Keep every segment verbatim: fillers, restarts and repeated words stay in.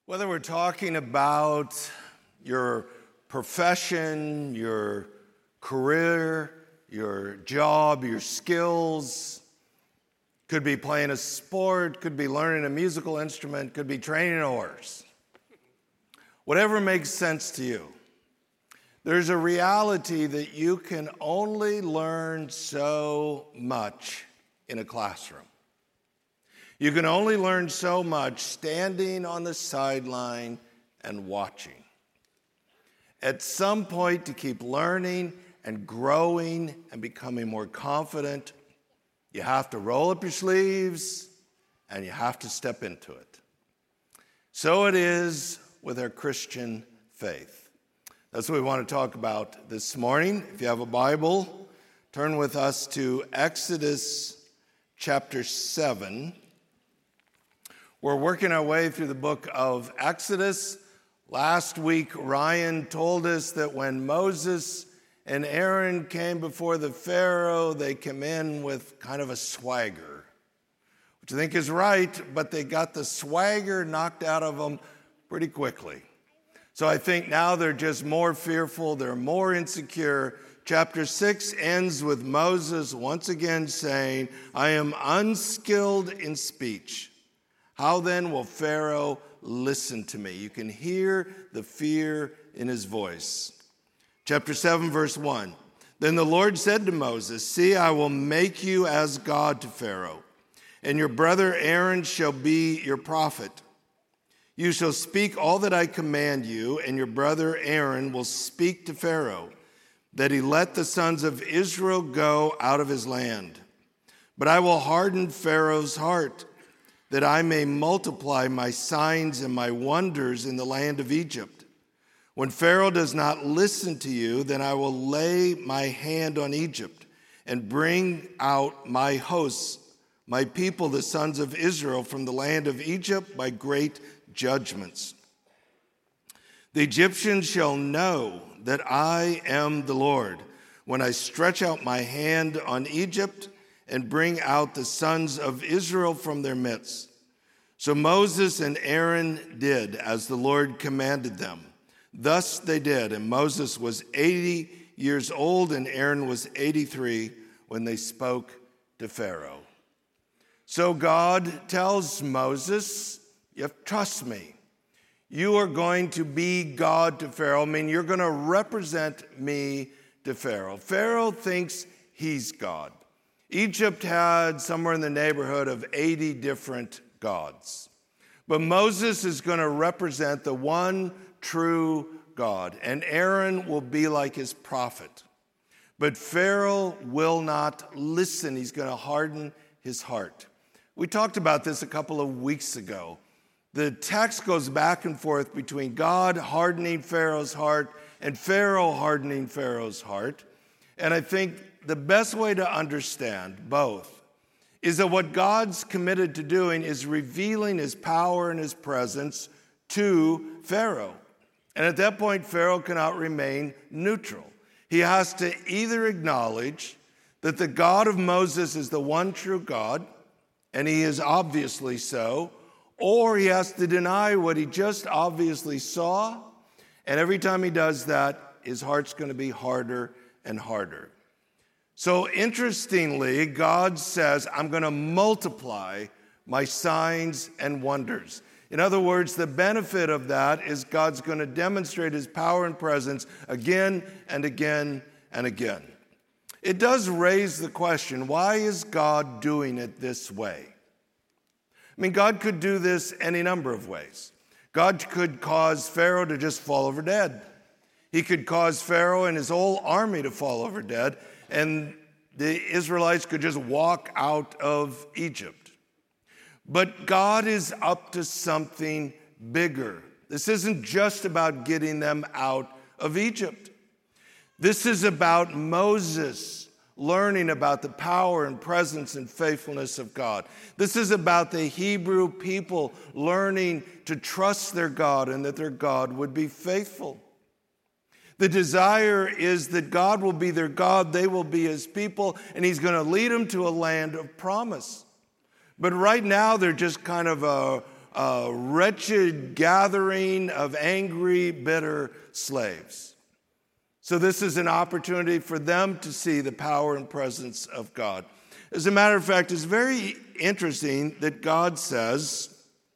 Whether we're talking about your profession, your career, your job, your skills, could be playing a sport, could be learning a musical instrument, could be training a horse. Whatever makes sense to you. There's a reality that you can only learn so much in a classroom. You can only learn so much standing on the sideline and watching. At some point, to keep learning and growing and becoming more confident, you have to roll up your sleeves and you have to step into it. So it is with our Christian faith. That's what we want to talk about this morning. If you have a Bible, turn with us to Exodus chapter seven. We're working our way through the book of Exodus. Last week, Ryan told us that when Moses and Aaron came before the Pharaoh, they came in with kind of a swagger, which I think is right, but they got the swagger knocked out of them pretty quickly. So I think now they're just more fearful, they're more insecure. Chapter six ends with Moses once again saying, "I am unskilled in speech. How then will Pharaoh listen to me?" You can hear the fear in his voice. Chapter seven, verse one. Then the Lord said to Moses, "See, I will make you as God to Pharaoh, and your brother Aaron shall be your prophet. You shall speak all that I command you, and your brother Aaron will speak to Pharaoh, that he let the sons of Israel go out of his land. But I will harden Pharaoh's heart, that I may multiply my signs and my wonders in the land of Egypt. When Pharaoh does not listen to you, then I will lay my hand on Egypt and bring out my hosts, my people, the sons of Israel, from the land of Egypt by great judgments. The Egyptians shall know that I am the Lord when I stretch out my hand on Egypt and bring out the sons of Israel from their midst." So Moses and Aaron did as the Lord commanded them. Thus they did, and Moses was eighty years old and Aaron was eighty-three when they spoke to Pharaoh. So God tells Moses, "You have to trust me. You are going to be God to Pharaoh. I mean, you're going to represent me to Pharaoh." Pharaoh thinks he's God. Egypt had somewhere in the neighborhood of eighty different gods. But Moses is going to represent the one true God, and Aaron will be like his prophet. But Pharaoh will not listen. He's going to harden his heart. We talked about this a couple of weeks ago. The text goes back and forth between God hardening Pharaoh's heart and Pharaoh hardening Pharaoh's heart. And I think the best way to understand both is that what God's committed to doing is revealing his power and his presence to Pharaoh. And at that point, Pharaoh cannot remain neutral. He has to either acknowledge that the God of Moses is the one true God, and he is obviously so, or he has to deny what he just obviously saw, and every time he does that, his heart's going to be harder and harder. So interestingly, God says, "I'm going to multiply my signs and wonders." In other words, the benefit of that is God's going to demonstrate his power and presence again and again and again. It does raise the question, why is God doing it this way? I mean, God could do this any number of ways. God could cause Pharaoh to just fall over dead. He could cause Pharaoh and his whole army to fall over dead, and the Israelites could just walk out of Egypt. But God is up to something bigger. This isn't just about getting them out of Egypt. This is about Moses learning about the power and presence and faithfulness of God. This is about the Hebrew people learning to trust their God and that their God would be faithful. The desire is that God will be their God, they will be his people, and he's going to lead them to a land of promise. But right now, they're just kind of a a wretched gathering of angry, bitter slaves. So this is an opportunity for them to see the power and presence of God. As a matter of fact, it's very interesting that God says,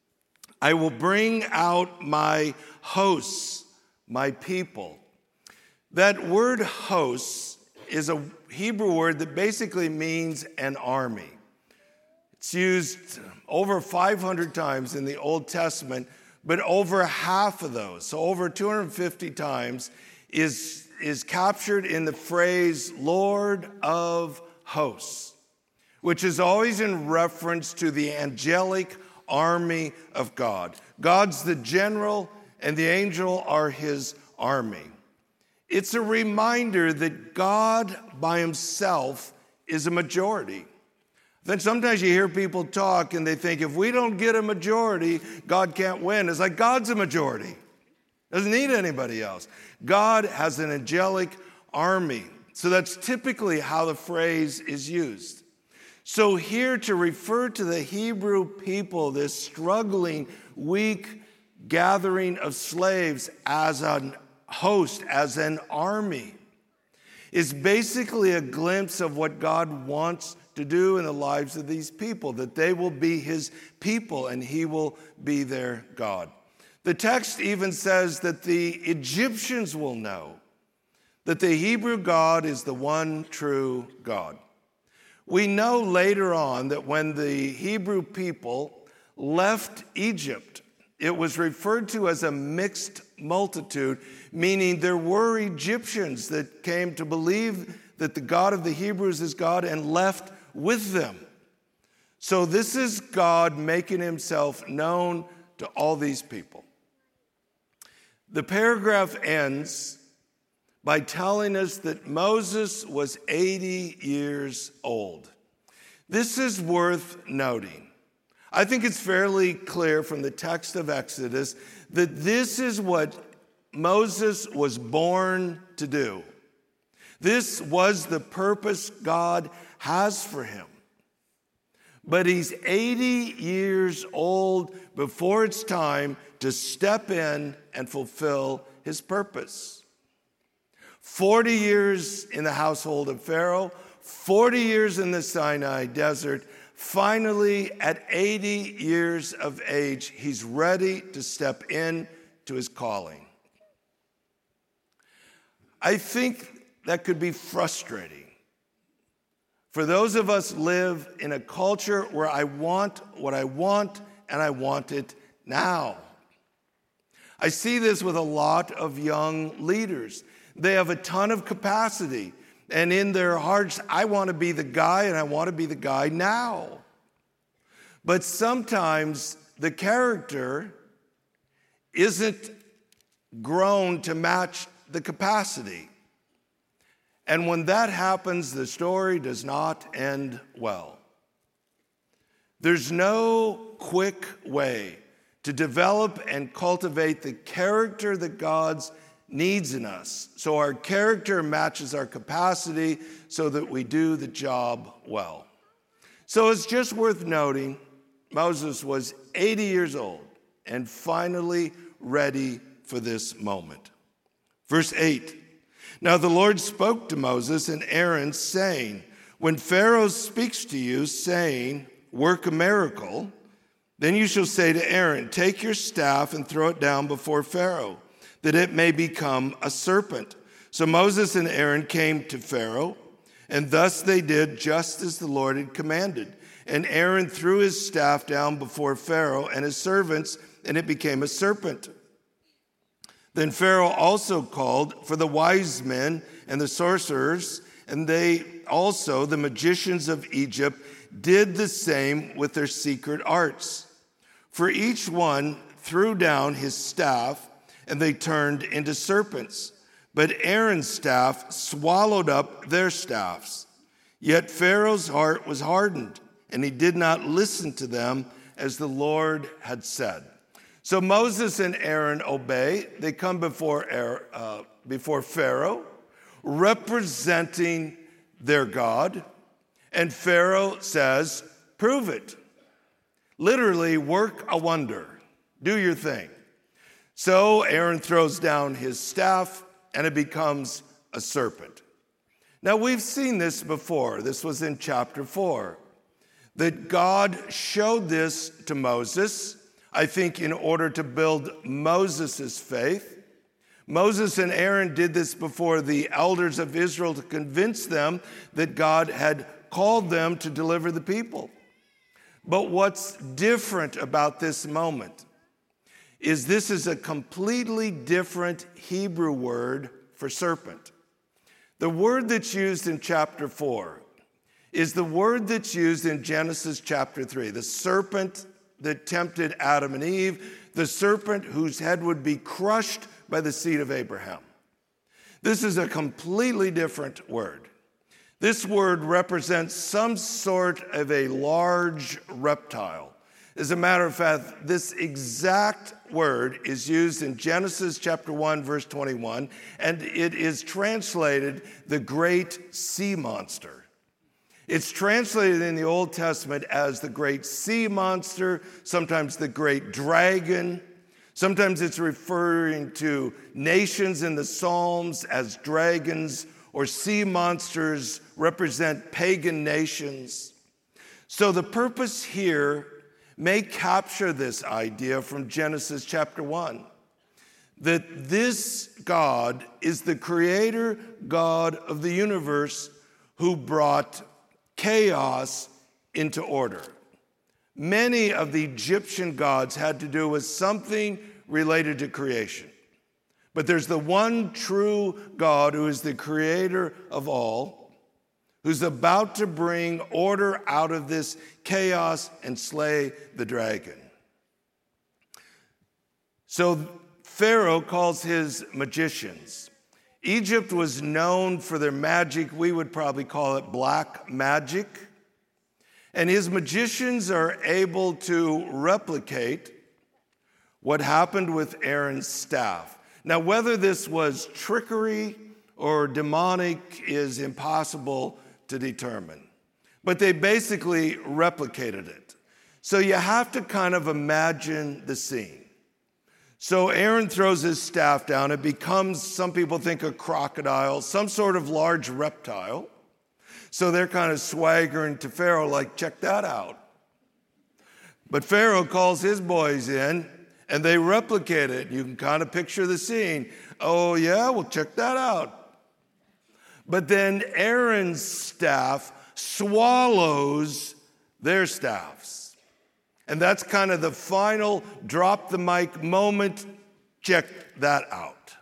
I will bring out my hosts, my people. That word hosts is a Hebrew word that basically means an army. It's used over five hundred times in the Old Testament, but over half of those, so over two hundred fifty times, is, is captured in the phrase Lord of hosts, which is always in reference to the angelic army of God. God's the general, and the angel are his army. It's a reminder that God by himself is a majority. Then sometimes you hear people talk and they think if we don't get a majority, God can't win. It's like God's a majority. Doesn't need anybody else. God has an angelic army. So that's typically how the phrase is used. So here to refer to the Hebrew people, this struggling, weak gathering of slaves as a host, as an army, is basically a glimpse of what God wants to do in the lives of these people, that they will be his people and he will be their God. The text even says that the Egyptians will know that the Hebrew God is the one true God. We know later on that when the Hebrew people left Egypt, it was referred to as a mixed multitude, meaning there were Egyptians that came to believe that the God of the Hebrews is God and left with them. So this is God making himself known to all these people. The paragraph ends by telling us that Moses was eighty years old. This is worth noting. I think it's fairly clear from the text of Exodus that this is what Moses was born to do. This was the purpose God has for him. But he's eighty years old before it's time to step in and fulfill his purpose. forty years in the household of Pharaoh, forty years in the Sinai desert. Finally, at eighty years of age, he's ready to step in to his calling. I think that could be frustrating for those of us live in a culture where I want what I want and I want it now. I see this with a lot of young leaders. They have a ton of capacity, and in their hearts, I want to be the guy and I want to be the guy now. But sometimes the character isn't grown to match the capacity. And when that happens, the story does not end well. There's no quick way to develop and cultivate the character that God needs in us, so our character matches our capacity so that we do the job well. So it's just worth noting, Moses was eighty years old and finally ready for this moment. Verse eight. Now the Lord spoke to Moses and Aaron, saying, when Pharaoh speaks to you, saying, work a miracle, then you shall say to Aaron, take your staff and throw it down before Pharaoh, that it may become a serpent. So Moses and Aaron came to Pharaoh, and thus they did just as the Lord had commanded. And Aaron threw his staff down before Pharaoh and his servants, and it became a serpent. Then Pharaoh also called for the wise men and the sorcerers, and they also, the magicians of Egypt, did the same with their secret arts. For each one threw down his staff, and they turned into serpents. But Aaron's staff swallowed up their staffs. Yet Pharaoh's heart was hardened, and he did not listen to them as the Lord had said. So Moses and Aaron obey. They come before, uh, before Pharaoh, representing their God. And Pharaoh says, prove it. Literally, work a wonder. Do your thing. So Aaron throws down his staff, and it becomes a serpent. Now, we've seen this before. This was in chapter four. That God showed this to Moses, I think in order to build Moses' faith. Moses and Aaron did this before the elders of Israel to convince them that God had called them to deliver the people. But what's different about this moment is this is a completely different Hebrew word for serpent. The word that's used in chapter four is the word that's used in Genesis chapter three, the serpent that tempted Adam and Eve, the serpent whose head would be crushed by the seed of Abraham. This is a completely different word. This word represents some sort of a large reptile. As a matter of fact, this exact word is used in Genesis chapter one, verse twenty-one, and it is translated the great sea monster. It's translated in the Old Testament as the great sea monster, sometimes the great dragon. Sometimes it's referring to nations in the Psalms as dragons, or sea monsters represent pagan nations. So the purpose here may capture this idea from Genesis chapter one, that this God is the creator God of the universe who brought chaos into order. Many of the Egyptian gods had to do with something related to creation. But there's the one true God who is the creator of all, who's about to bring order out of this chaos and slay the dragon. So Pharaoh calls his magicians. Egypt was known for their magic. We would probably call it black magic. And his magicians are able to replicate what happened with Aaron's staff. Now, whether this was trickery or demonic is impossible to determine. But they basically replicated it. So you have to kind of imagine the scene. So Aaron throws his staff down. It becomes, some people think, a crocodile, some sort of large reptile. So they're kind of swaggering to Pharaoh like, check that out. But Pharaoh calls his boys in, and they replicate it. You can kind of picture the scene. Oh, yeah, well, check that out. But then Aaron's staff swallows their staffs. And that's kind of the final drop the mic moment. Check that out.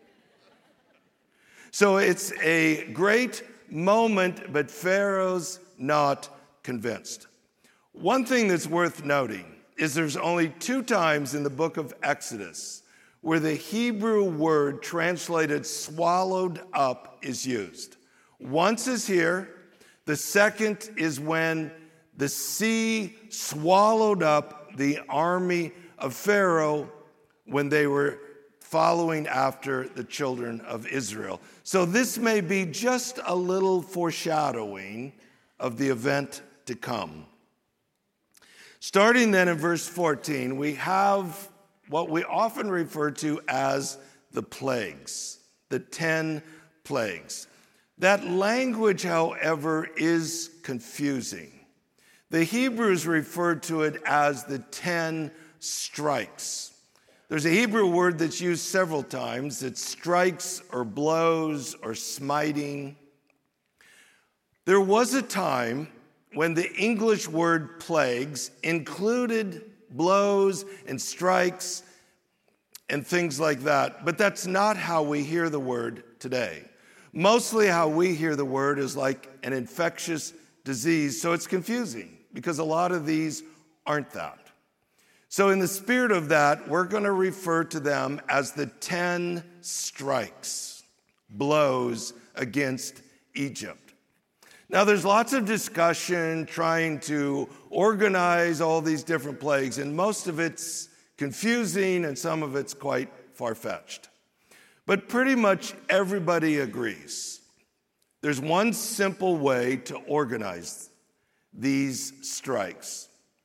So it's a great moment, but Pharaoh's not convinced. One thing that's worth noting is there's only two times in the book of Exodus where the Hebrew word translated swallowed up is used. Once is here. The second is when the sea swallowed up the army of Pharaoh when they were following after the children of Israel. So this may be just a little foreshadowing of the event to come. Starting then in verse fourteen, we have what we often refer to as the plagues, the ten plagues. That language, however, is confusing. The Hebrews referred to it as the ten strikes. There's a Hebrew word that's used several times. It's strikes or blows or smiting. There was a time when the English word plagues included blows and strikes and things like that, but that's not how we hear the word today. Mostly how we hear the word is like an infectious disease, so it's confusing because a lot of these aren't that. So in the spirit of that, we're going to refer to them as the ten strikes, blows against Egypt. Now, there's lots of discussion trying to organize all these different plagues, and most of it's confusing and some of it's quite far-fetched. But pretty much everybody agrees. There's one simple way to organize these strikes.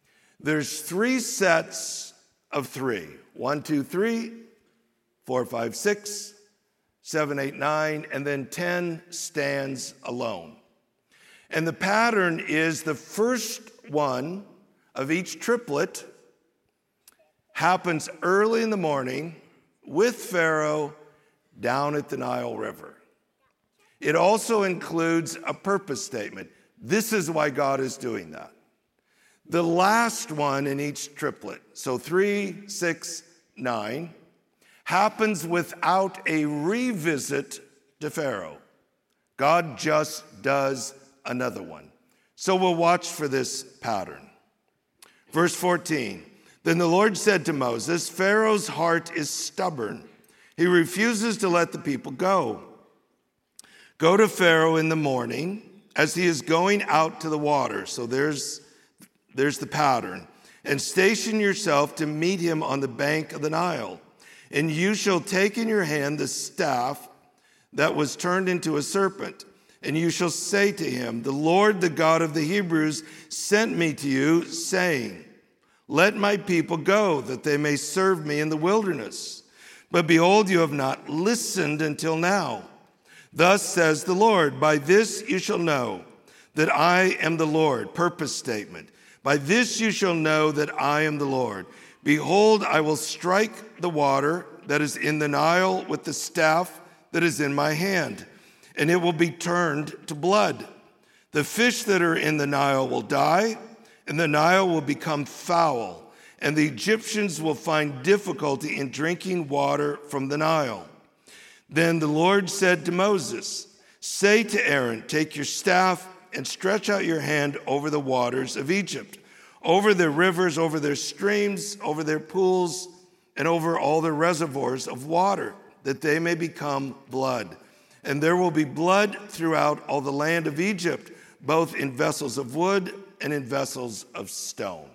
there's three sets of three. One, two, three, four, five, six, seven, eight, nine, and then ten stands alone. And the pattern is the first one of each triplet happens early in the morning with Pharaoh down at the Nile River. It also includes a purpose statement. This is why God is doing that. The last one in each triplet, so three, six, nine, happens without a revisit to Pharaoh. God just does another one. So we'll watch for this pattern. Verse fourteen, then the Lord said to Moses, Pharaoh's heart is stubborn. He refuses to let the people go. Go to Pharaoh in the morning as he is going out to the water. So there's, there's the pattern. And station yourself to meet him on the bank of the Nile. And you shall take in your hand the staff that was turned into a serpent. And you shall say to him, the Lord, the God of the Hebrews, sent me to you, saying, let my people go, that they may serve me in the wilderness. But behold, you have not listened until now. Thus says the Lord, by this you shall know that I am the Lord. Purpose statement. By this you shall know that I am the Lord. Behold, I will strike the water that is in the Nile with the staff that is in my hand, and it will be turned to blood. The fish that are in the Nile will die, and the Nile will become foul, and the Egyptians will find difficulty in drinking water from the Nile. Then the Lord said to Moses, say to Aaron, take your staff and stretch out your hand over the waters of Egypt, over their rivers, over their streams, over their pools, and over all their reservoirs of water, that they may become blood. And there will be blood throughout all the land of Egypt, both in vessels of wood and in vessels of stone.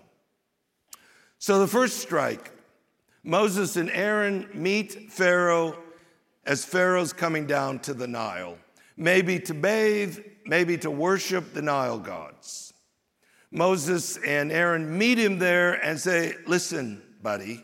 So the first strike, Moses and Aaron meet Pharaoh as Pharaoh's coming down to the Nile, maybe to bathe, maybe to worship the Nile gods. Moses and Aaron meet him there and say, listen, buddy,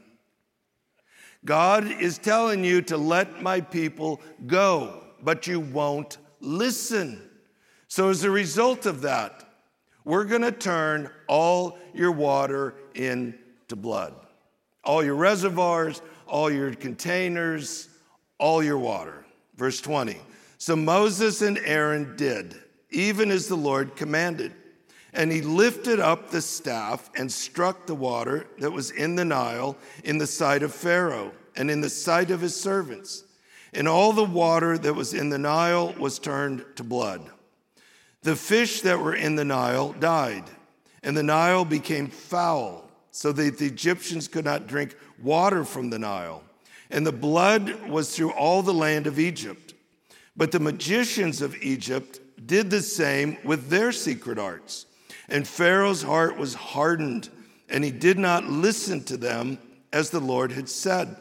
God is telling you to let my people go, but you won't listen. So as a result of that, we're going to turn all your water into blood. All your reservoirs, all your containers, all your water. Verse twenty. So Moses and Aaron did, even as the Lord commanded. And he lifted up the staff and struck the water that was in the Nile in the sight of Pharaoh and in the sight of his servants. And all the water that was in the Nile was turned to blood. The fish that were in the Nile died, and the Nile became foul, so that the Egyptians could not drink water from the Nile. And the blood was through all the land of Egypt. But the magicians of Egypt did the same with their secret arts. And Pharaoh's heart was hardened, and he did not listen to them as the Lord had said.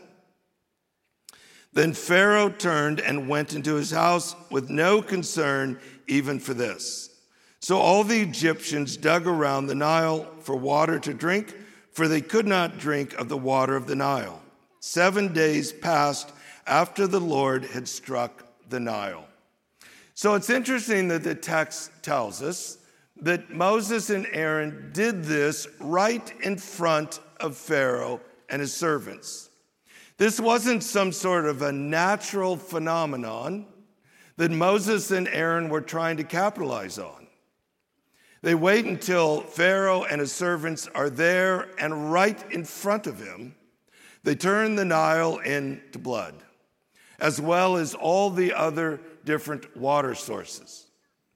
Then Pharaoh turned and went into his house with no concern even for this. So all the Egyptians dug around the Nile for water to drink, for they could not drink of the water of the Nile. Seven days passed after the Lord had struck the Nile. So it's interesting that the text tells us that Moses and Aaron did this right in front of Pharaoh and his servants. This wasn't some sort of a natural phenomenon that Moses and Aaron were trying to capitalize on. They wait until Pharaoh and his servants are there, and right in front of him, they turn the Nile into blood, as well as all the other different water sources.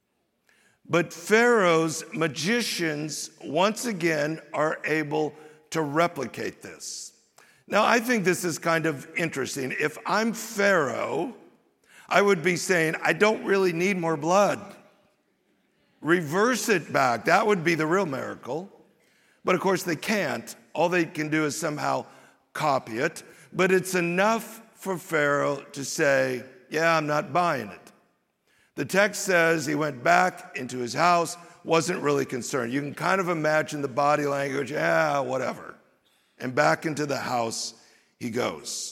But Pharaoh's magicians, once again, are able to replicate this. Now, I think this is kind of interesting. If I'm Pharaoh, I would be saying, I don't really need more blood. Reverse it back. That would be the real miracle. But of course, they can't. All they can do is somehow copy it. But it's enough for Pharaoh to say, yeah, I'm not buying it. The text says he went back into his house wasn't really concerned. You can kind of imagine the body language, yeah, whatever. And back into the house he goes.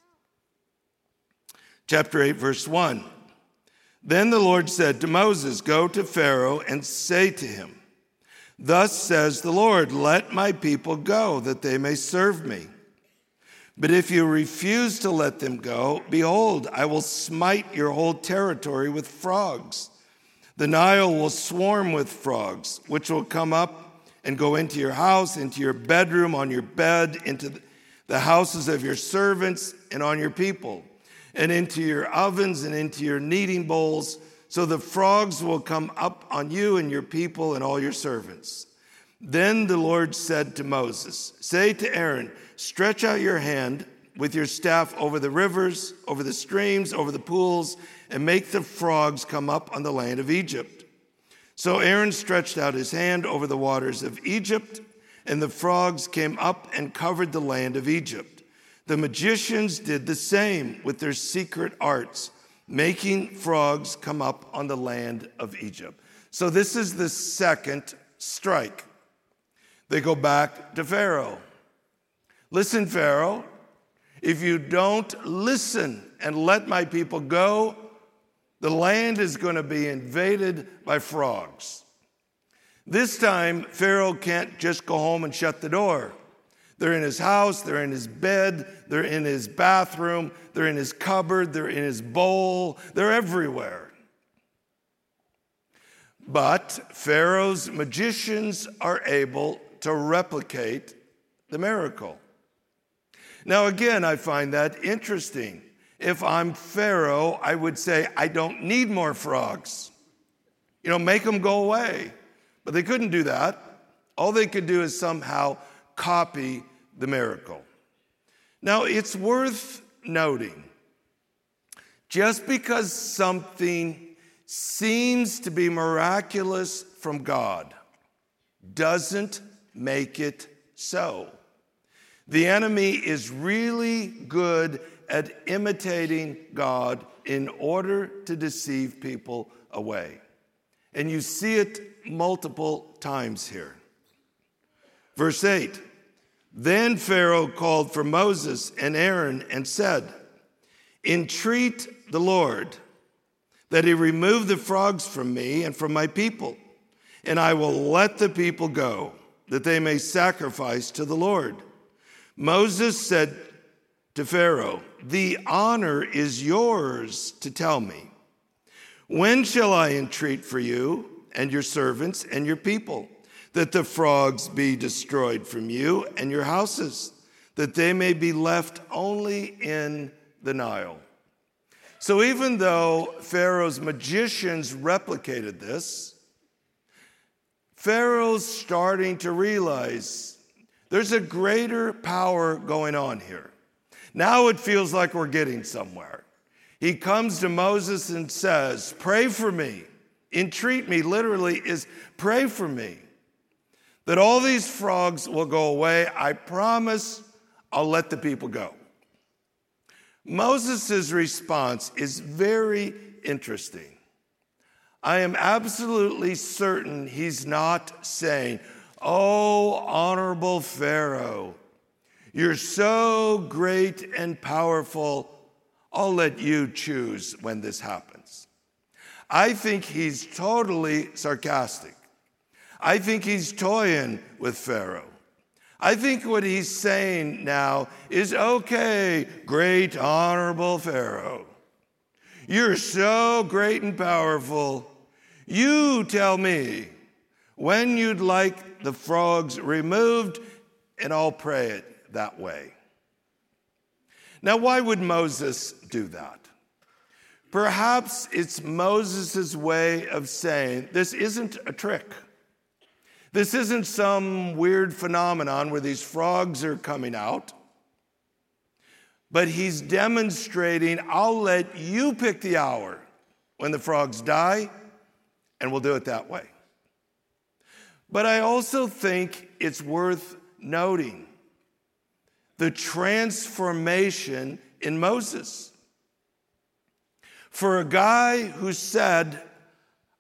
Chapter eight, verse one. Then the Lord said to Moses, go to Pharaoh and say to him, thus says the Lord, let my people go, that they may serve me. But if you refuse to let them go, behold, I will smite your whole territory with frogs. The Nile will swarm with frogs, which will come up and go into your house, into your bedroom, on your bed, into the houses of your servants, and on your people, and into your ovens and into your kneading bowls. So the frogs will come up on you and your people and all your servants. Then the Lord said to Moses, say to Aaron, stretch out your hand with your staff over the rivers, over the streams, over the pools, and make the frogs come up on the land of Egypt. So Aaron stretched out his hand over the waters of Egypt, and the frogs came up and covered the land of Egypt. The magicians did the same with their secret arts, making frogs come up on the land of Egypt. So this is the second strike. They go back to Pharaoh. Listen, Pharaoh, if you don't listen and let my people go, the land is going to be invaded by frogs. This time, Pharaoh can't just go home and shut the door. They're in his house, they're in his bed, they're in his bathroom, they're in his cupboard, they're in his bowl, they're everywhere. But Pharaoh's magicians are able to replicate the miracle. Now, again, I find that interesting. If I'm Pharaoh, I would say, I don't need more frogs. You know, make them go away. But they couldn't do that. All they could do is somehow copy the miracle. Now, it's worth noting, just because something seems to be miraculous from God doesn't make it so. The enemy is really good at imitating God in order to deceive people away. And you see it multiple times here. Verse eight, then Pharaoh called for Moses and Aaron and said, entreat the Lord that he remove the frogs from me and from my people, and I will let the people go, that they may sacrifice to the Lord. Moses said to Pharaoh, the honor is yours to tell me. When shall I entreat for you and your servants and your people, that the frogs be destroyed from you and your houses, that they may be left only in the Nile? So even though Pharaoh's magicians replicated this, Pharaoh's starting to realize there's a greater power going on here. Now it feels like we're getting somewhere. He comes to Moses and says, pray for me. Entreat me, literally, is pray for me. That all these frogs will go away. I promise I'll let the people go. Moses' response is very interesting. I am absolutely certain he's not saying, oh, honorable Pharaoh, you're so great and powerful, I'll let you choose when this happens. I think he's totally sarcastic. I think he's toying with Pharaoh. I think what he's saying now is, okay, great, honorable Pharaoh, you're so great and powerful. You tell me when you'd like the frogs removed, and I'll pray it that way. Now, why would Moses do that? Perhaps it's Moses' way of saying, this isn't a trick. This isn't some weird phenomenon where these frogs are coming out. But he's demonstrating, I'll let you pick the hour when the frogs die, and we'll do it that way. But I also think it's worth noting the transformation in Moses. For a guy who said,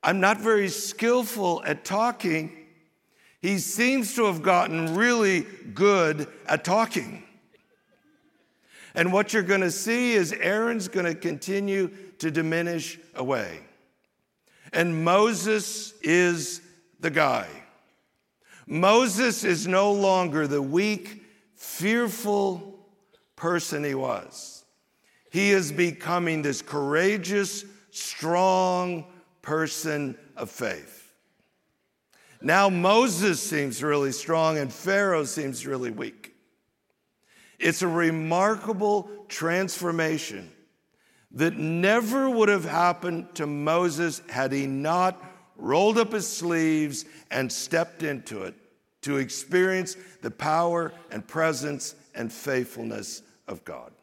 I'm not very skillful at talking. He seems to have gotten really good at talking. And what you're going to see is Aaron's going to continue to diminish away. And Moses is the guy. Moses is no longer the weak, fearful person he was. He is becoming this courageous, strong person of faith. Now Moses seems really strong and Pharaoh seems really weak. It's a remarkable transformation that never would have happened to Moses had he not rolled up his sleeves and stepped into it to experience the power and presence and faithfulness of God.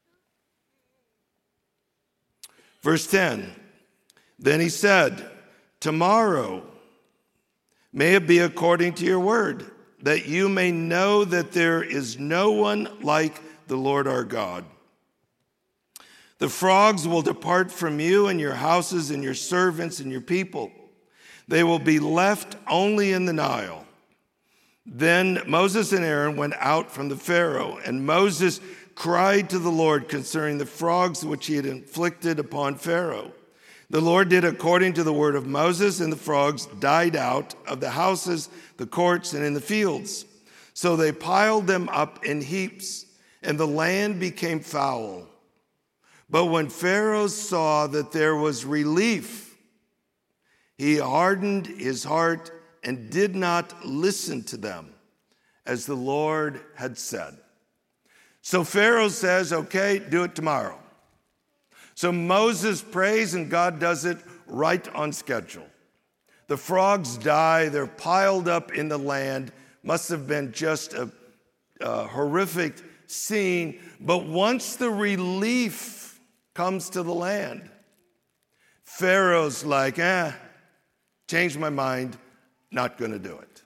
Verse ten, then he said, tomorrow may it be according to your word, that you may know that there is no one like the Lord our God. The frogs will depart from you and your houses and your servants and your people. They will be left only in the Nile. Then Moses and Aaron went out from the Pharaoh, and Moses cried to the Lord concerning the frogs which he had inflicted upon Pharaoh. The Lord did according to the word of Moses, and the frogs died out of the houses, the courts, and in the fields. So they piled them up in heaps, and the land became foul. But when Pharaoh saw that there was relief, he hardened his heart and did not listen to them, as the Lord had said. So Pharaoh says, okay, do it tomorrow. So Moses prays and God does it right on schedule. The frogs die, they're piled up in the land. Must have been just a, a horrific scene. But once the relief comes to the land, Pharaoh's like, eh, changed my mind, not going to do it.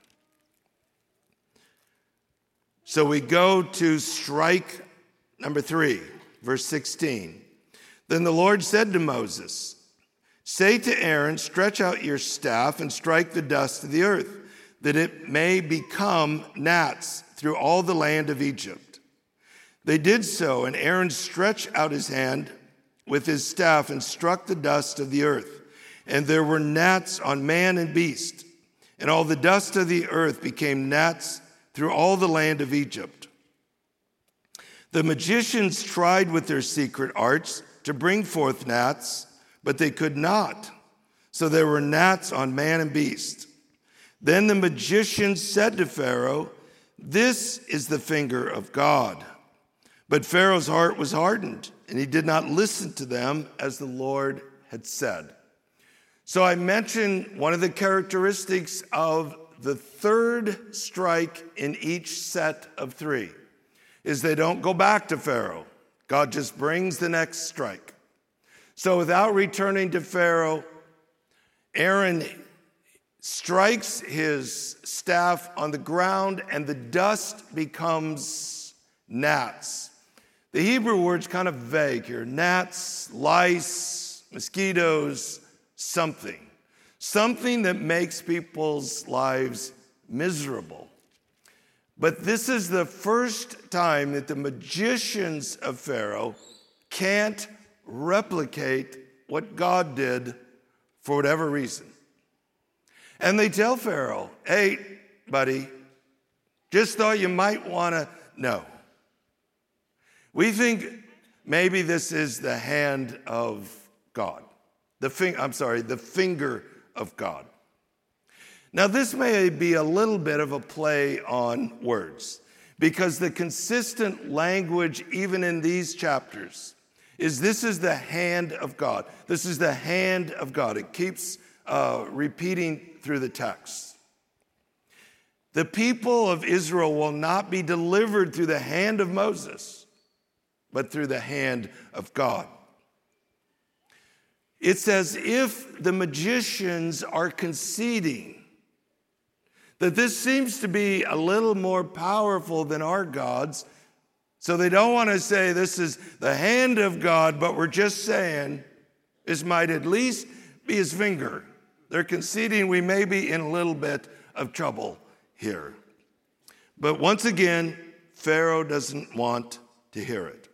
So we go to strike number three, verse sixteen. Then the Lord said to Moses, say to Aaron, stretch out your staff and strike the dust of the earth, that it may become gnats through all the land of Egypt. They did so, and Aaron stretched out his hand with his staff and struck the dust of the earth. And there were gnats on man and beast, and all the dust of the earth became gnats through all the land of Egypt. The magicians tried with their secret arts to bring forth gnats, but they could not. So there were gnats on man and beast. Then the magicians said to Pharaoh, this is the finger of God. But Pharaoh's heart was hardened, and he did not listen to them as the Lord had said. So I mentioned one of the characteristics of the third strike in each set of three is they don't go back to Pharaoh. God just brings the next strike. So without returning to Pharaoh, Aaron strikes his staff on the ground and the dust becomes gnats. The Hebrew word's kind of vague here. Gnats, lice, mosquitoes, something. Something that makes people's lives miserable. But this is the first time that the magicians of Pharaoh can't replicate what God did for whatever reason. And they tell Pharaoh, hey, buddy, just thought you might want to know. We think maybe this is the hand of God. The fing- I'm sorry, the finger of God. Now, this may be a little bit of a play on words, because the consistent language, even in these chapters, is this is the hand of God. This is the hand of God. It keeps uh, repeating through the text. The people of Israel will not be delivered through the hand of Moses, but through the hand of God. It's as if the magicians are conceding that this seems to be a little more powerful than our gods. So they don't want to say this is the hand of God, but we're just saying this might at least be his finger. They're conceding we may be in a little bit of trouble here. But once again, Pharaoh doesn't want to hear it.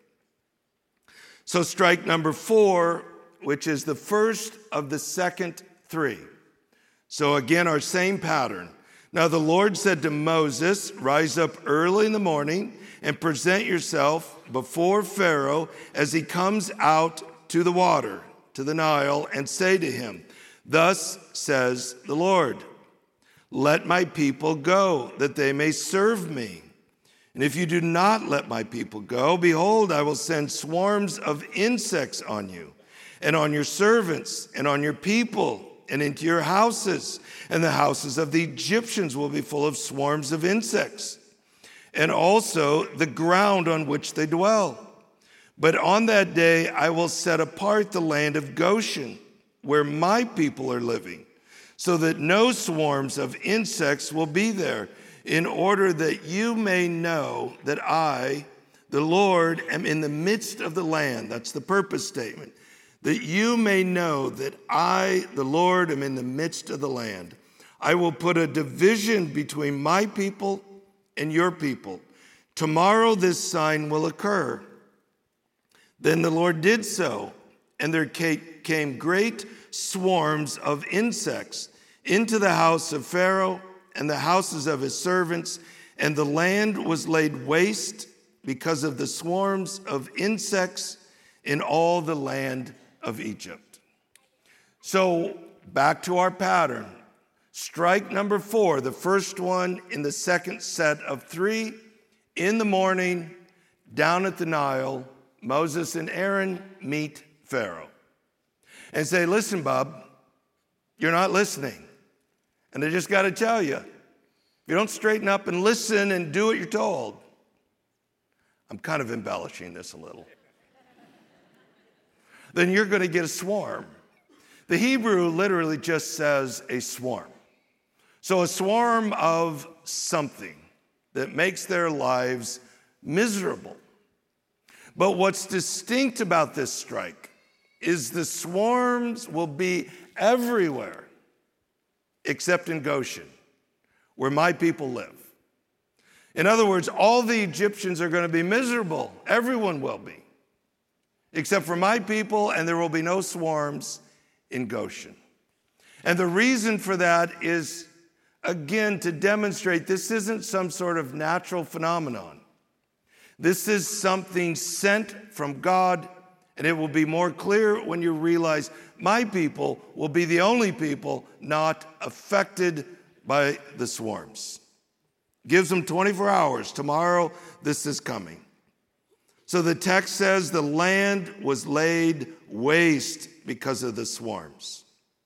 So strike number four, which is the first of the second three. So again, our same pattern. Now the Lord said to Moses, rise up early in the morning and present yourself before Pharaoh as he comes out to the water, to the Nile, and say to him, thus says the Lord, let my people go, that they may serve me. And if you do not let my people go, behold, I will send swarms of insects on you, and on your servants, and on your people, and into your houses. And the houses of the Egyptians will be full of swarms of insects, and also the ground on which they dwell. But on that day I will set apart the land of Goshen, where my people are living, so that no swarms of insects will be there, in order that you may know that I, the Lord, am in the midst of the land. That's the purpose statement. That you may know that I, the Lord, am in the midst of the land. I will put a division between my people and your people. Tomorrow this sign will occur. Then the Lord did so, and there came great swarms of insects into the house of Pharaoh and the houses of his servants, and the land was laid waste because of the swarms of insects in all the land of Egypt. So back to our pattern. Strike number four, the first one in the second set of three. In the morning, down at the Nile, Moses and Aaron meet Pharaoh and say, listen, bub, you're not listening. And I just got to tell you, if you don't straighten up and listen and do what you're told, I'm kind of embellishing this a little, then you're going to get a swarm. The Hebrew literally just says a swarm. So a swarm of something that makes their lives miserable. But what's distinct about this strike is the swarms will be everywhere except in Goshen, where my people live. In other words, all the Egyptians are going to be miserable. Everyone will be, except for my people, and there will be no swarms in Goshen. And the reason for that is, again, to demonstrate this isn't some sort of natural phenomenon. This is something sent from God, and it will be more clear when you realize my people will be the only people not affected by the swarms. Gives them twenty-four hours. Tomorrow, this is coming. So the text says the land was laid waste because of the swarms.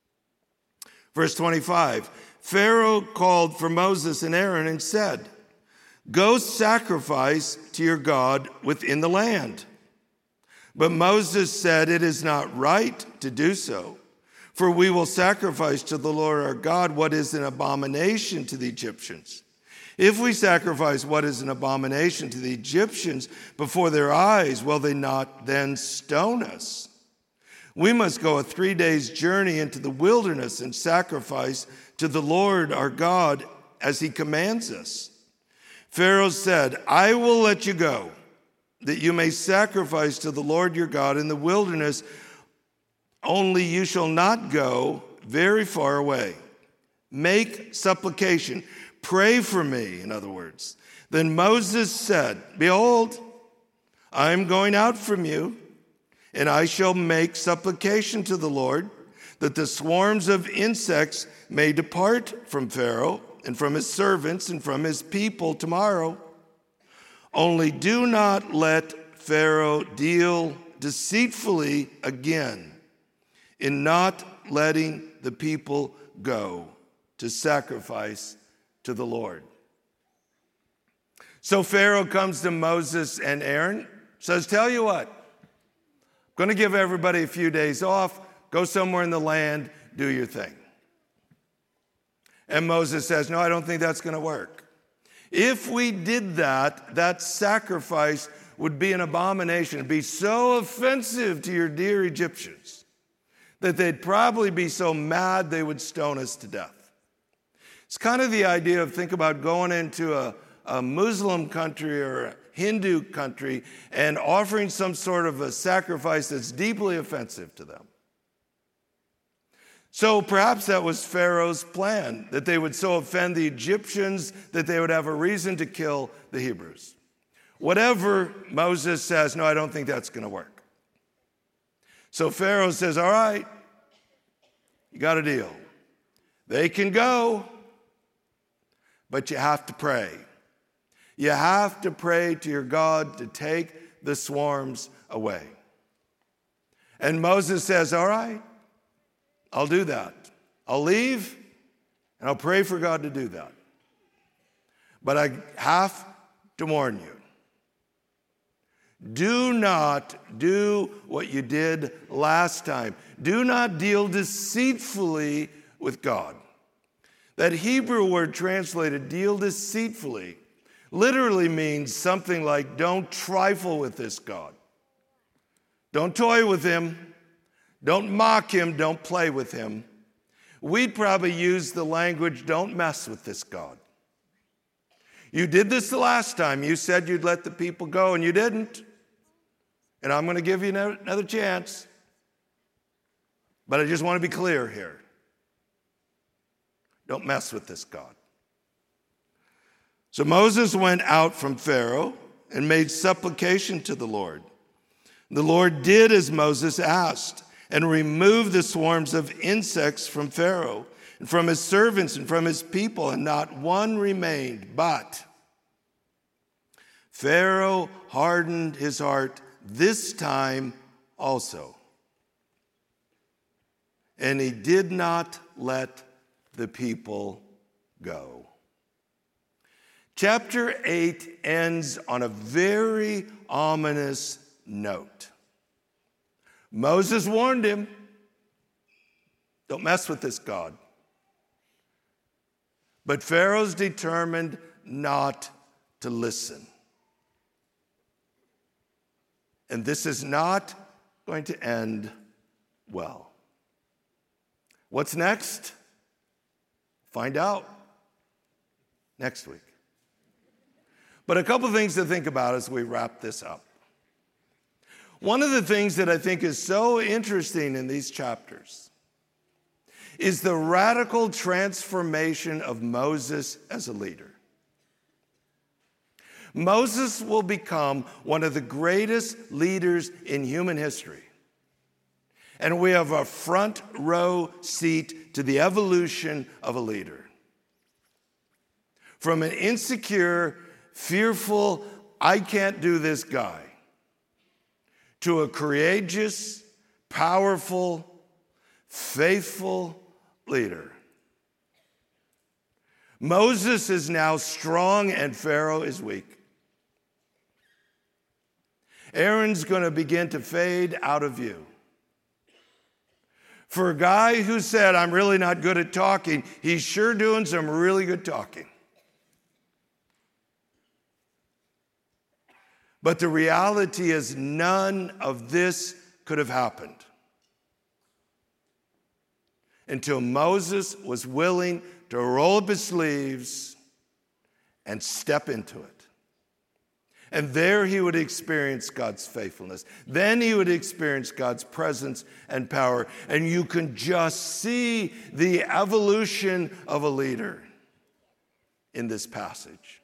Verse twenty-five, Pharaoh called for Moses and Aaron and said, go sacrifice to your God within the land. But Moses said, it is not right to do so, for we will sacrifice to the Lord our God what is an abomination to the Egyptians. If we sacrifice what is an abomination to the Egyptians before their eyes, will they not then stone us? We must go a three days journey into the wilderness and sacrifice to the Lord our God as he commands us. Pharaoh said, I will let you go, that you may sacrifice to the Lord your God in the wilderness, only you shall not go very far away. Make supplication. Pray for me, in other words. Then Moses said, behold, I am going out from you, and I shall make supplication to the Lord, that the swarms of insects may depart from Pharaoh and from his servants and from his people tomorrow. Only do not let Pharaoh deal deceitfully again in not letting the people go to sacrifice to the Lord. So Pharaoh comes to Moses and Aaron, says, tell you what, I'm going to give everybody a few days off, go somewhere in the land, do your thing. And Moses says, no, I don't think that's going to work. If we did that, that sacrifice would be an abomination. It'd be so offensive to your dear Egyptians that they'd probably be so mad they would stone us to death. It's kind of the idea of, think about going into a, a Muslim country or a Hindu country and offering some sort of a sacrifice that's deeply offensive to them. So perhaps that was Pharaoh's plan, that they would so offend the Egyptians that they would have a reason to kill the Hebrews. Whatever, Moses says, no, I don't think that's going to work. So Pharaoh says, all right, you got a deal. They can go, but you have to pray. You have to pray to your God to take the swarms away. And Moses says, all right, I'll do that. I'll leave, and I'll pray for God to do that. But I have to warn you. Do not do what you did last time. Do not deal deceitfully with God. That Hebrew word translated, deal deceitfully, literally means something like, don't trifle with this God. Don't toy with him. Don't mock him. Don't play with him. We'd probably use the language, don't mess with this God. You did this the last time. You said you'd let the people go, and you didn't. And I'm going to give you another chance. But I just want to be clear here. Don't mess with this God. So Moses went out from Pharaoh and made supplication to the Lord. The Lord did as Moses asked and removed the swarms of insects from Pharaoh and from his servants and from his people, and not one remained. But Pharaoh hardened his heart this time also, and he did not let the people go. Chapter eight ends on a very ominous note. Moses warned him, don't mess with this God. But Pharaoh's determined not to listen. And this is not going to end well. What's next? Find out next week. But a couple things to think about as we wrap this up. One of the things that I think is so interesting in these chapters is the radical transformation of Moses as a leader. Moses will become one of the greatest leaders in human history. And we have a front row seat to the evolution of a leader. From an insecure, fearful, I can't do this guy, to a courageous, powerful, faithful leader. Moses is now strong and Pharaoh is weak. Aaron's going to begin to fade out of view. For a guy who said, I'm really not good at talking, he's sure doing some really good talking. But the reality is none of this could have happened until Moses was willing to roll up his sleeves and step into it. And there he would experience God's faithfulness. Then he would experience God's presence and power. And you can just see the evolution of a leader in this passage.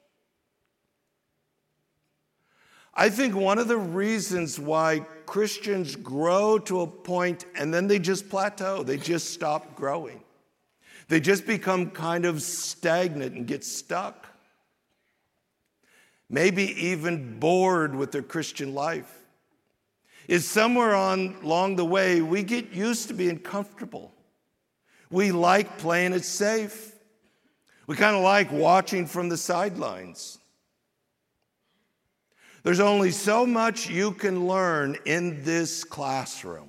I think one of the reasons why Christians grow to a point and then they just plateau, they just stop growing. They just become kind of stagnant and get stuck. Maybe even bored with their Christian life. Is somewhere on along the way we get used to being comfortable. We like playing it safe. We kind of like watching from the sidelines. There's only so much you can learn in this classroom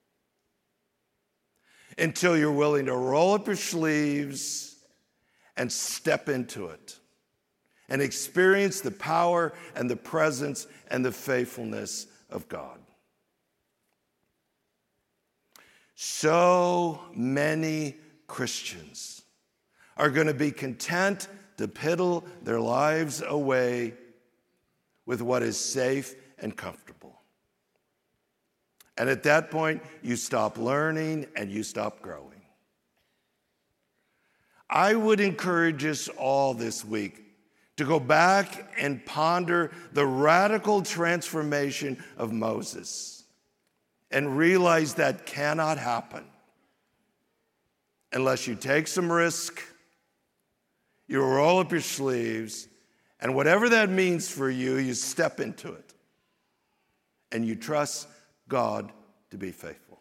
until you're willing to roll up your sleeves and step into it and experience the power and the presence and the faithfulness of God. So many Christians are going to be content to piddle their lives away with what is safe and comfortable. And at that point, you stop learning and you stop growing. I would encourage us all this week to go back and ponder the radical transformation of Moses and realize that cannot happen unless you take some risk, you roll up your sleeves, and whatever that means for you, you step into it and you trust God to be faithful.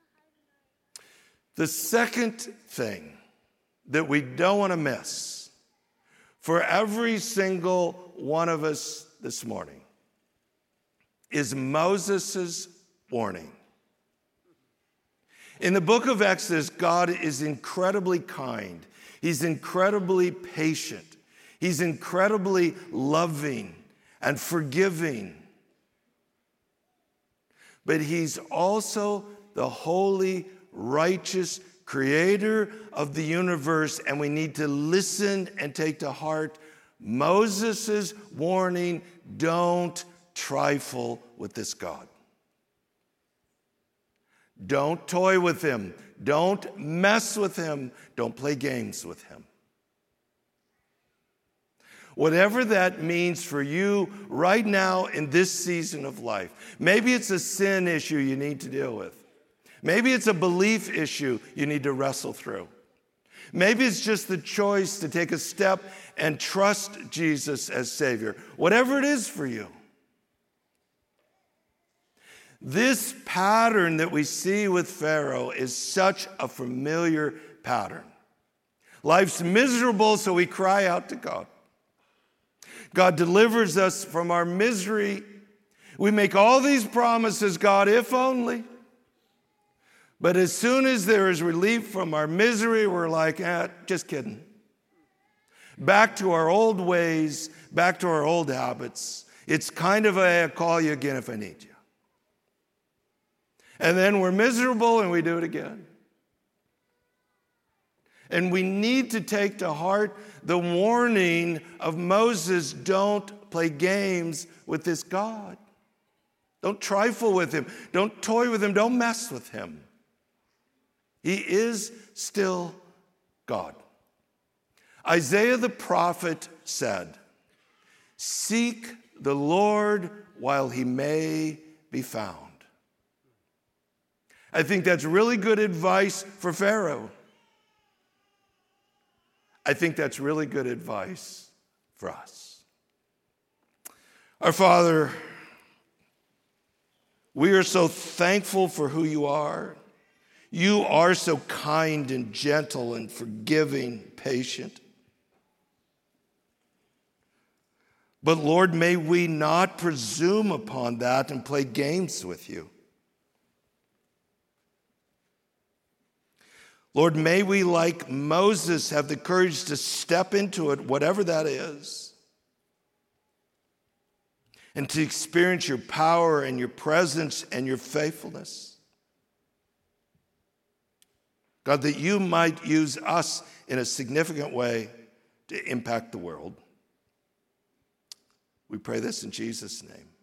The second thing that we don't want to miss for every single one of us this morning is Moses' warning. In the book of Exodus, God is incredibly kind. He's incredibly patient. He's incredibly loving and forgiving. But he's also the holy, righteous creator of the universe, and we need to listen and take to heart Moses' warning: don't trifle with this God. Don't toy with him. Don't mess with him. Don't play games with him. Whatever that means for you right now in this season of life. Maybe it's a sin issue you need to deal with. Maybe it's a belief issue you need to wrestle through. Maybe it's just the choice to take a step and trust Jesus as Savior. Whatever it is for you. This pattern that we see with Pharaoh is such a familiar pattern. Life's miserable, so we cry out to God. God delivers us from our misery. We make all these promises, God, if only. But as soon as there is relief from our misery, we're like, eh, just kidding. Back to our old ways, back to our old habits. It's kind of a, I'll call you again if I need you. And then we're miserable and we do it again. And we need to take to heart the warning of Moses: don't play games with this God. Don't trifle with him. Don't toy with him. Don't mess with him. He is still God. Isaiah the prophet said, "Seek the Lord while he may be found." I think that's really good advice for Pharaoh. I think that's really good advice for us. Our Father, we are so thankful for who you are. You are so kind and gentle and forgiving, patient. But Lord, may we not presume upon that and play games with you. Lord, may we, like Moses, have the courage to step into it, whatever that is, and to experience your power and your presence and your faithfulness. God, that you might use us in a significant way to impact the world. We pray this in Jesus' name.